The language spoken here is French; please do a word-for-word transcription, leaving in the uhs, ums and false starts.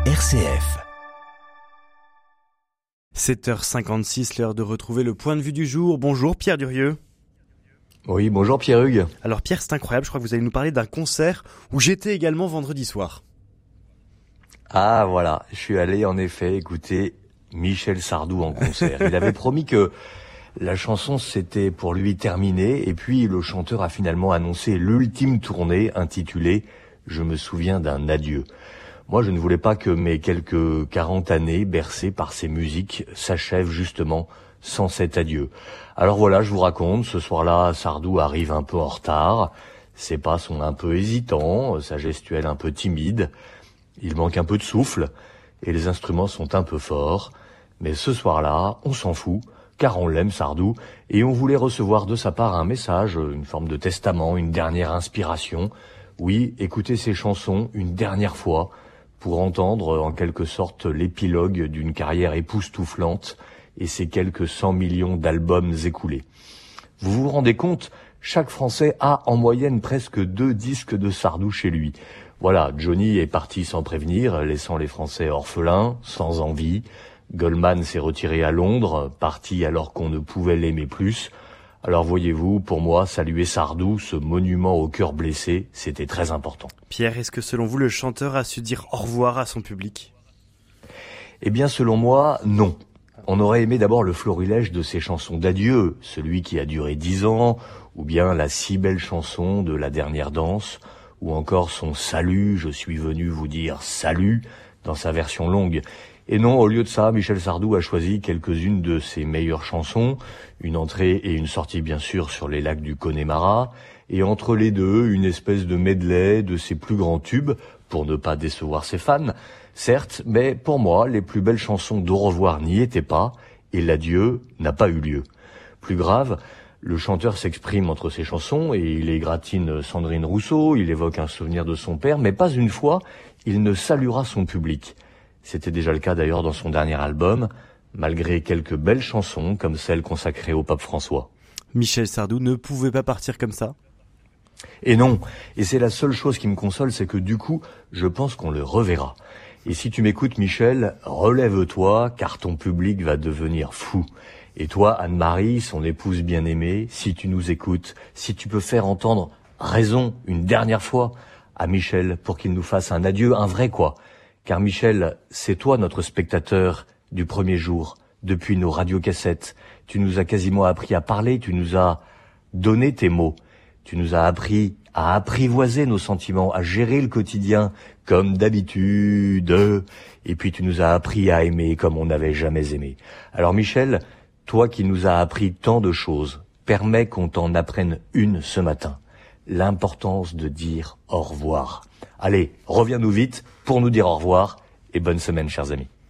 R C F. sept heures cinquante-six, l'heure de retrouver le point de vue du jour. Bonjour Pierre Durieux. Oui, bonjour Pierre Hugues. Alors Pierre, c'est incroyable, je crois que vous allez nous parler d'un concert où j'étais également vendredi soir. Ah voilà, je suis allé en effet écouter Michel Sardou en concert. Il avait promis que la chanson c'était pour lui terminée et puis le chanteur a finalement annoncé l'ultime tournée intitulée « Je me souviens d'un adieu ». Moi, je ne voulais pas que mes quelques quarante années bercées par ces musiques s'achèvent justement sans cet adieu. Alors voilà, je vous raconte, ce soir-là, Sardou arrive un peu en retard. Ses pas sont un peu hésitants, sa gestuelle un peu timide. Il manque un peu de souffle et les instruments sont un peu forts. Mais ce soir-là, on s'en fout, car on l'aime Sardou et on voulait recevoir de sa part un message, une forme de testament, une dernière inspiration. Oui, écouter ses chansons une dernière fois pour entendre en quelque sorte l'épilogue d'une carrière époustouflante et ses quelques cent millions d'albums écoulés. Vous vous rendez compte, chaque Français a en moyenne presque deux disques de Sardou chez lui. Voilà, Johnny est parti sans prévenir, laissant les Français orphelins, sans envie. Goldman s'est retiré à Londres, parti alors qu'on ne pouvait l'aimer plus. Alors voyez-vous, pour moi, saluer Sardou, ce monument au cœur blessé, c'était très important. Pierre, est-ce que selon vous, le chanteur a su dire au revoir à son public ? Eh bien, selon moi, non. On aurait aimé d'abord le florilège de ses chansons d'adieu, celui qui a duré dix ans, ou bien la si belle chanson de La Dernière Danse, ou encore son salut, je suis venu vous dire salut, dans sa version longue. Et non, au lieu de ça, Michel Sardou a choisi quelques-unes de ses meilleures chansons, une entrée et une sortie bien sûr sur les lacs du Connemara, et entre les deux, une espèce de medley de ses plus grands tubes, pour ne pas décevoir ses fans. Certes, mais pour moi, les plus belles chansons d'au revoir n'y étaient pas, et l'adieu n'a pas eu lieu. Plus grave, le chanteur s'exprime entre ses chansons, et il égratine Sandrine Rousseau, il évoque un souvenir de son père, mais pas une fois, il ne saluera son public. C'était déjà le cas d'ailleurs dans son dernier album, malgré quelques belles chansons comme celle consacrée au pape François. Michel Sardou ne pouvait pas partir comme ça ? Et non, et c'est la seule chose qui me console, c'est que du coup, je pense qu'on le reverra. Et si tu m'écoutes Michel, relève-toi, car ton public va devenir fou. Et toi, Anne-Marie, son épouse bien-aimée, si tu nous écoutes, si tu peux faire entendre raison une dernière fois à Michel pour qu'il nous fasse un adieu, un vrai quoi. Car Michel, c'est toi notre spectateur du premier jour, depuis nos radiocassettes. Tu nous as quasiment appris à parler, tu nous as donné tes mots. Tu nous as appris à apprivoiser nos sentiments, à gérer le quotidien comme d'habitude. Et puis tu nous as appris à aimer comme on n'avait jamais aimé. Alors Michel, toi qui nous as appris tant de choses, permets qu'on t'en apprenne une ce matin. L'importance de dire au revoir. Allez, reviens-nous vite pour nous dire au revoir et bonne semaine, chers amis.